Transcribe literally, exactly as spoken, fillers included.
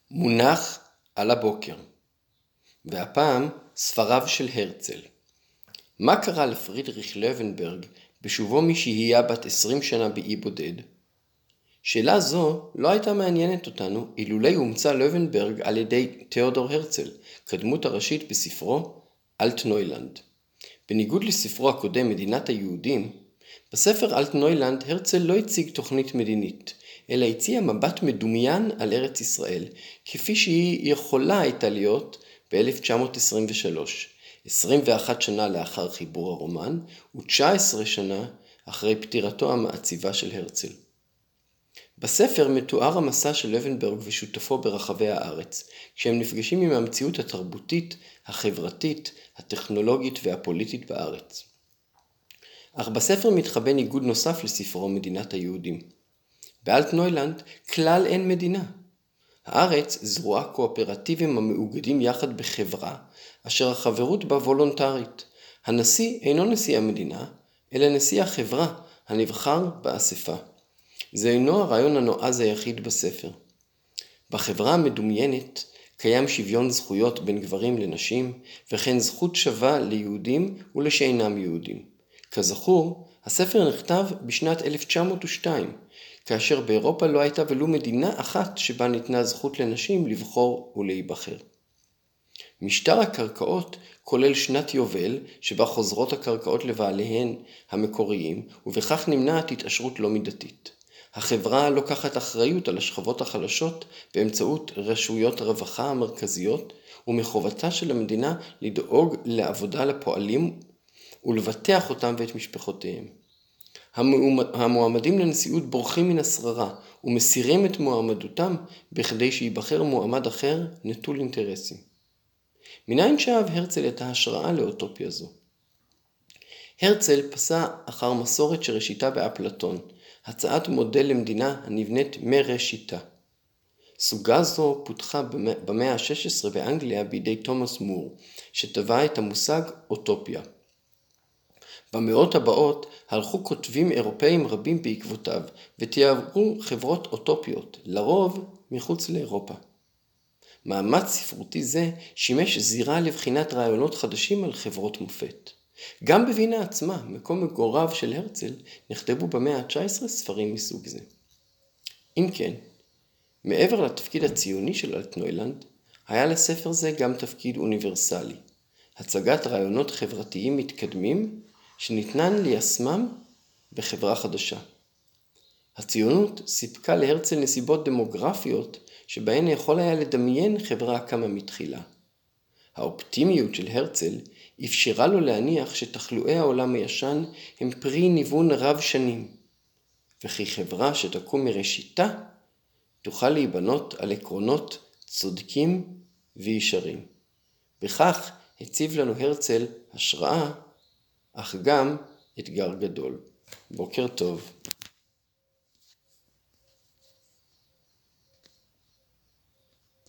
מונח על הבוקר, והפעם ספריו של הרצל. מה קרה לפרידריך לוינברג בשובו משהייה בת עשרים שנה באי בודד? שאלה זו לא הייתה מעניינת אותנו אילולי הומצא לוינברג על ידי תיאודור הרצל, כדמות הראשית בספרו אלטנוילנד. בניגוד לספרו הקודם מדינת היהודים, בספר אלטנוילנד הרצל לא הציג תוכנית מדינית, אלא הציע מבט מדומיין על ארץ ישראל, כפי שהיא יכולה הייתה להיות ב-אלף תשע מאות עשרים ושלוש, עשרים ואחת שנה לאחר חיבור הרומן, ו-תשע עשרה שנה אחרי פטירתו המעציבה של הרצל. בספר מתואר המסע של לוינברג ושותפו ברחבי הארץ, כשהם נפגשים עם המציאות התרבותית, החברתית, הטכנולוגית והפוליטית בארץ. אך בספר מתחבא ניגוד נוסף לספרו מדינת היהודים. באלטנוילנד כלל אין מדינה. הארץ זרועה קואופרטיבים המאוגדים יחד בחברה, אשר החברות בה וולונטרית. הנשיא אינו נשיא המדינה, אלא נשיא החברה הנבחר באספה. זה אינו הרעיון הנועז היחיד בספר. בחברה המדומיינת קיים שוויון זכויות בין גברים לנשים, וכן זכות שווה ליהודים ולשאינם יהודים. כזכור, הספר נכתב בשנת אלף תשע מאות ושתיים, כאשר באירופה לא הייתה ולו מדינה אחת שבה ניתנה זכות לנשים לבחור ולהיבחר. משטר הקרקעות כולל שנת יובל שבה חוזרות הקרקעות לבעליהן המקוריים, ובכך נמנעת התעשרות לא מידתית. החברה לוקחת אחריות על השכבות החלשות באמצעות רשויות הרווחה המרכזיות, ומחובתה של המדינה לדאוג לעבודה לפועלים ולבטח אותם ואת משפחותיהם. המועמדים לנשיאות בורחים מן השררה ומסירים את מועמדותם בכדי שיבחר מועמד אחר נטול אינטרסים. מניין שאב הרצל את ההשראה לאוטופיה זו? הרצל פסע אחר מסורת שראשיתה באפלטון, הצעת מודל למדינה הנבנית מראשיתה. סוגה זו פותחה במאה ה-שש עשרה באנגליה בידי תומאס מור, שטבע את המושג אוטופיה. במאות הבאות הלכו כותבים אירופאים רבים בעקבותיו ותיארו חברות אוטופיות, לרוב מחוץ לאירופה. מאמץ ספרותי זה שימש זירה לבחינת רעיונות חדשים על חברות מופת. גם בווינה עצמה, מקום מגוריו של הרצל, נכתבו במאה ה-תשע עשרה ספרים מסוג זה. אם כן, מעבר לתפקיד הציוני של אלטנוילנד, היה לספר זה גם תפקיד אוניברסלי, הצגת רעיונות חברתיים מתקדמים שניתנן ליישמם בחברה חדשה. הציונות סיפקה להרצל נסיבות דמוגרפיות שבהן יכול היה לדמיין חברה הקמה מתחילה. האופטימיות של הרצל אפשרה לו להניח שתחלואי העולם הישן הם פרי ניוון רב שנים, וכי חברה שתקום מראשיתה תוכל להיבנות על עקרונות צודקים וישרים. בכך הציב לנו הרצל השראה, אך גם אתגר גדול. בוקר טוב.